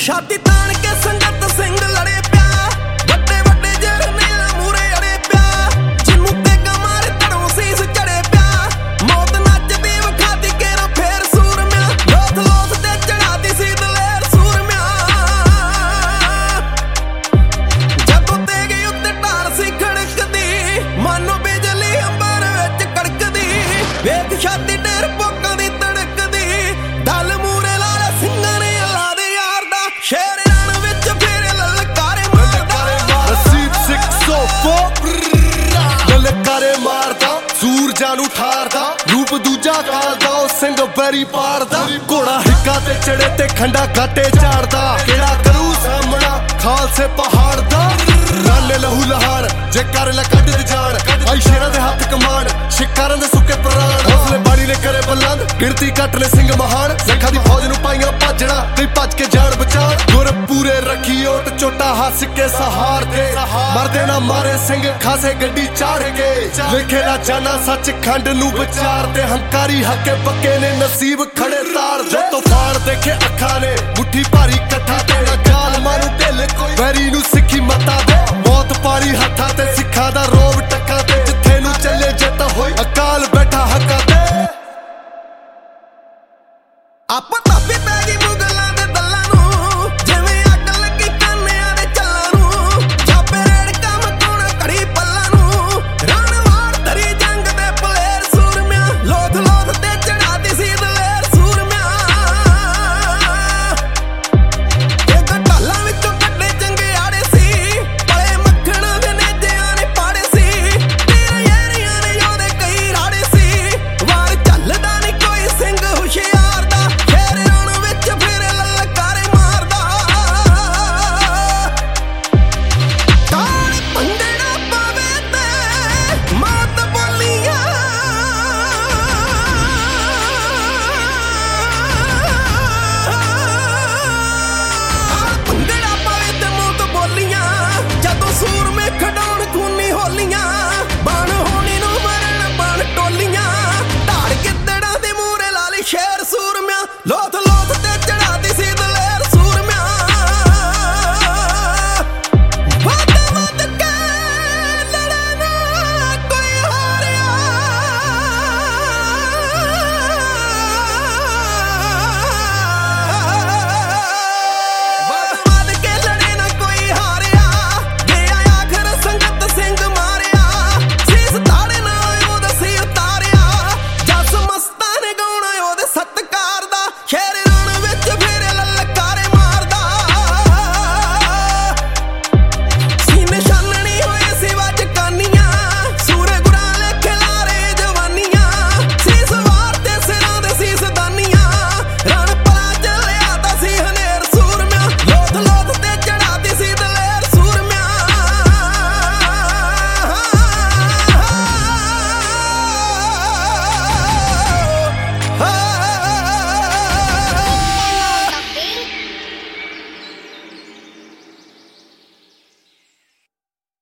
छाती तान के संगत सिंह लड़े प्या वड्डे वड्डे जरनेल मूरे अड़े प्या जिन्नू तेगा मारे तड़ों सीस चढ़े प्या मौत नचदी विखाती केरा फेर सूरम्या लोथ लोथ ते चढ़ाती सी दलेर सूरम्या जदों तेगे उत्ते ढाल सी खड़कदी मानो बिजली अंबर विच कड़कदी वेख छाती ढेर पोकां दी तड़कदी दल मूरे लाले ਸਿੰਘਾਂ ने अल्लाह दे यार दा शेर रण विच फेरे ललकारे मारदा रसीद 604 ललकारे मारदा सूरजां नूं ठारदा रूप दूजा कालदा ओ सिंह बैरी पारदा घोड़ा हिक्का ते चढ़े ते खंडा घाटे झाड़दा केड़ा करू सामना खालसे पहाड़ दा राले लहू लहार जे कर ले कढ दी जान आई शेरां दे हत्थ कमान शिकारां दे सुके प्राण हौसले बाड़ी ने करे बुलंद गिणती घट ने सिंह महान सिखां दी फौज नूं पाईआं भजणा ते भज के जान बचाण गुर पूरे रखी ओट चोटा हस के सहार दे मरदे ना मारे सिंह खासे गड्डी चाड़ के लिखे ना जाना सच खंड नूं विचार दे हंकारी हके पक्के ने नसीब खड़े तार दे तूफान देखे अखां ने मुट्ठी भारी कट्ठा तेरा जाल मारू ढिल कोई बैरी नूं सिक्खी मता दे